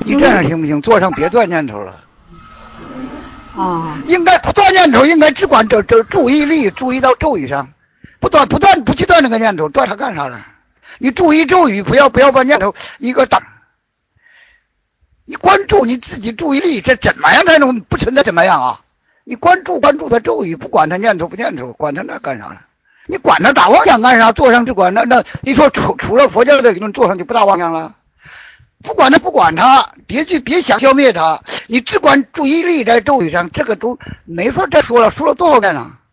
你这样行不行？坐上别断念头了。应该不断念头，应该只管这注意力注意到咒语上，不去断那个念头，断它干啥了？你注意咒语，不要把念头一个挡。你关注你自己注意力，这怎么样才能不存在怎么样啊？你关注他咒语，不管他念头不念头，管他那干啥了？你管他打妄想干啥？坐上就管那你说除了佛教的理论，坐上就不打妄想了？不管他，别想消灭他，你只管注意力在咒语上，这个都没法再说了，说了多少遍了？